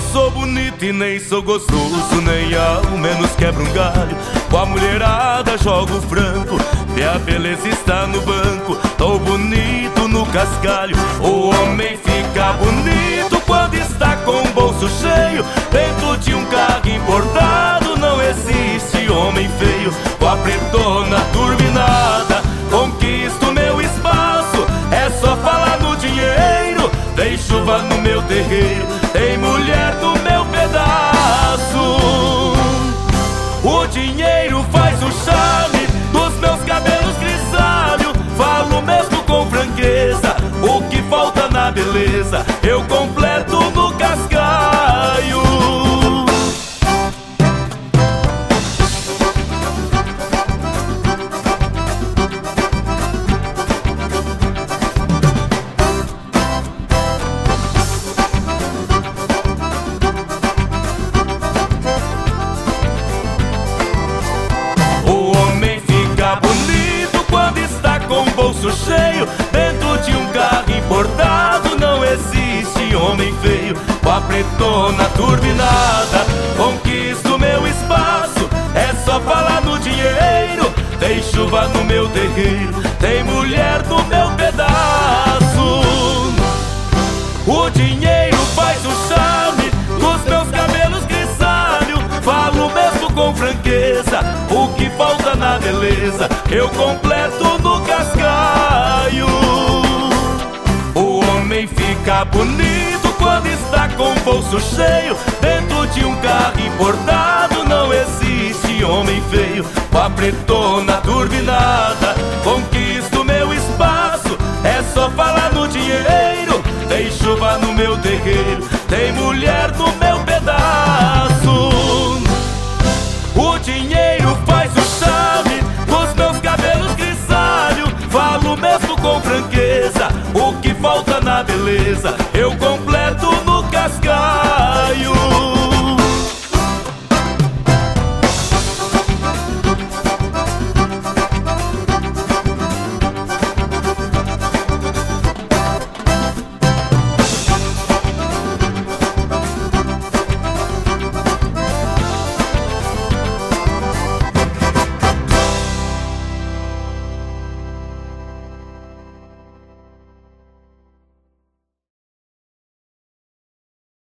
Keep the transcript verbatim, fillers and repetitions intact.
sou bonito e nem sou gostoso, nem ao menos quebro um galho. Com a mulherada jogo franco, e a beleza está no banco. Tô bonito no cascalho. O homem fica bonito quando está com o bolso cheio, dentro de um carro importado. Não existe homem feio. Com a pretona turbinada conquisto meu espaço. É só falar no dinheiro, tem chuva no meu terreiro, tem mulher no meu pedaço. O dinheiro faz o charme dos meus cabelos grisalhos. Falo mesmo com franqueza, o que falta na beleza eu completo no cascaio. Bolso cheio, dentro de um carro importado. Não existe homem feio. Com a pretona turbinada conquisto meu espaço. É só falar no dinheiro, tem chuva no meu terreiro, tem mulher no meu pedaço. O dinheiro faz o charme dos meus cabelos grisalhos. Falo mesmo com franqueza, o que falta na beleza eu completo no cascaio. O homem fica bonito quando está com o bolso cheio, dentro de um carro importado. Não existe homem feio. Com a pretona turbinada conquista